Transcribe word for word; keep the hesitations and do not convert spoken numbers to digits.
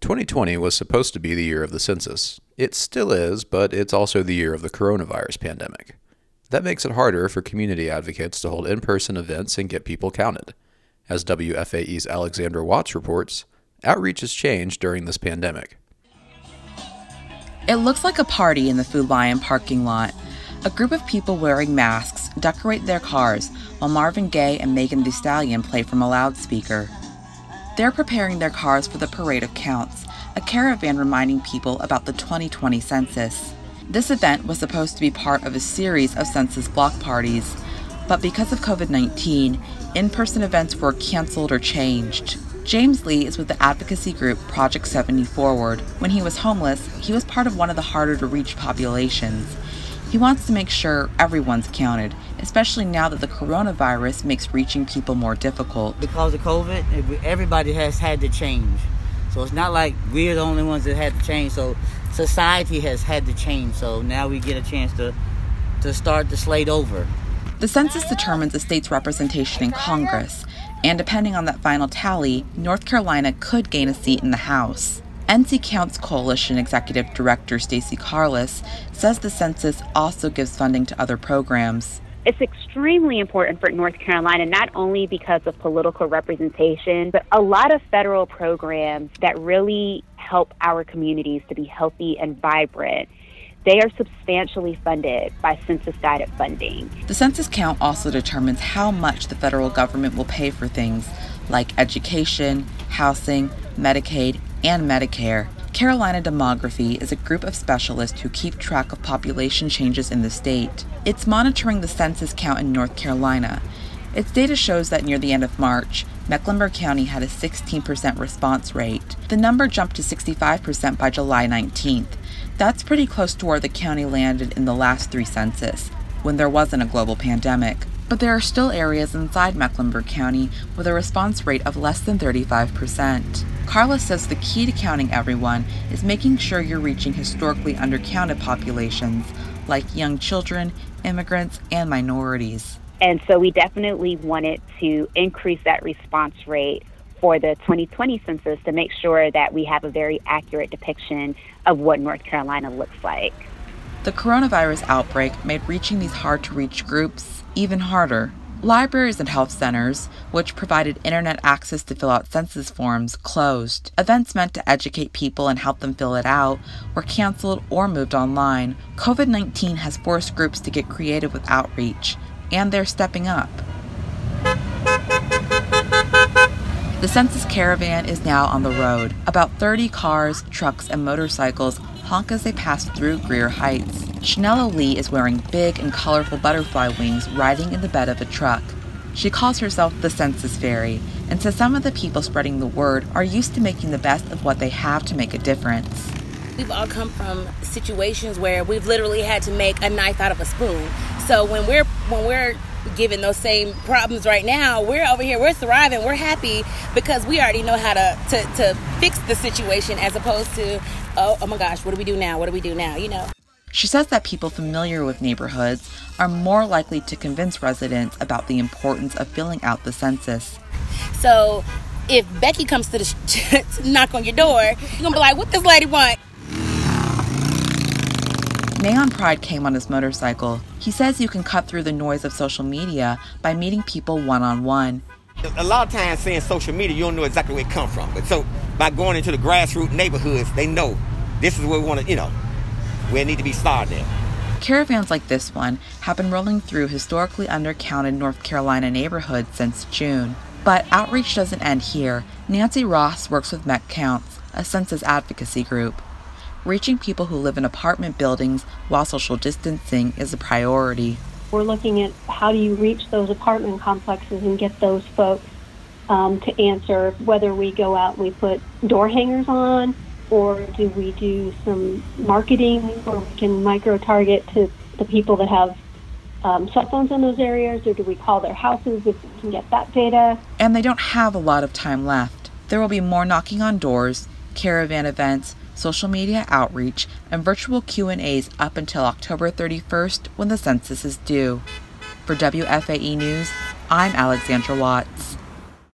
twenty twenty was supposed to be the year of the census. It still is, but it's also the year of the coronavirus pandemic. That makes it harder for community advocates to hold in-person events and get people counted. As W F A E's Alexandra Watts reports, outreach has changed during this pandemic. It looks like a party in the Food Lion parking lot. A group of people wearing masks decorate their cars while Marvin Gaye and Megan Thee Stallion play from a loudspeaker. They're preparing their cars for the Parade of Counts, a caravan reminding people about the twenty twenty census. This event was supposed to be part of a series of census block parties, but because of covid nineteen, in-person events were canceled or changed. James Lee is with the advocacy group Project seventy Forward. When he was homeless, he was part of one of the harder-to-reach populations. He wants to make sure everyone's counted, especially now that the coronavirus makes reaching people more difficult. Because of COVID, everybody has had to change. So it's not like we're the only ones that had to change. So society has had to change. So now we get a chance to, to start the slate over. The census determines a state's representation in Congress, and depending on that final tally, North Carolina could gain a seat in the House. N C Counts Coalition Executive Director Stacey Carlis says the census also gives funding to other programs. It's extremely important for North Carolina, not only because of political representation, but a lot of federal programs that really help our communities to be healthy and vibrant. They are substantially funded by census-guided funding. The census count also determines how much the federal government will pay for things like education, housing, Medicaid, and Medicare. Carolina Demography is a group of specialists who keep track of population changes in the state. It's monitoring the census count in North Carolina. Its data shows that near the end of March, Mecklenburg County had a sixteen percent response rate. The number jumped to sixty-five percent by July nineteenth. That's pretty close to where the county landed in the last three census, when there wasn't a global pandemic. But there are still areas inside Mecklenburg County with a response rate of less than thirty-five percent. Carla says the key to counting everyone is making sure you're reaching historically undercounted populations like young children, immigrants, and minorities. And so we definitely wanted to increase that response rate for the twenty twenty census to make sure that we have a very accurate depiction of what North Carolina looks like. The coronavirus outbreak made reaching these hard-to-reach groups even harder. Libraries and health centers, which provided internet access to fill out census forms, closed. Events meant to educate people and help them fill it out were canceled or moved online. covid nineteen has forced groups to get creative with outreach, and they're stepping up. The census caravan is now on the road. About thirty cars, trucks, and motorcycles honk as they pass through Greer Heights. Chanel Lee is wearing big and colorful butterfly wings riding in the bed of a truck. She calls herself the Census Fairy and says some of the people spreading the word are used to making the best of what they have to make a difference. We've all come from situations where we've literally had to make a knife out of a spoon. So when we're when we're given those same problems right now, we're over here, we're thriving, we're happy because we already know how to, to, to fix the situation as opposed to, oh, oh my gosh, what do we do now? What do we do now? You know. She says that people familiar with neighborhoods are more likely to convince residents about the importance of filling out the census. So if Becky comes to, the sh- to knock on your door, you're going to be like, what this lady want? Neon Pride came on his motorcycle. He says you can cut through the noise of social media by meeting people one-on-one. A lot of times saying social media, you don't know exactly where it comes from. But so by going into the grassroots neighborhoods, they know this is where we want to, you know, where it need to be started at. Caravans like this one have been rolling through historically undercounted North Carolina neighborhoods since June. But outreach doesn't end here. Nancy Ross works with Met Counts, a census advocacy group. Reaching people who live in apartment buildings while social distancing is a priority. We're looking at how do you reach those apartment complexes and get those folks um, to answer, whether we go out and we put door hangers on, or do we do some marketing where we can micro-target to the people that have um, cell phones in those areas, or do we call their houses if we can get that data? And they don't have a lot of time left. There will be more knocking on doors, caravan events, social media outreach, and virtual Q and A's up until October thirty-first when the census is due. For W F A E News, I'm Alexandra Watts.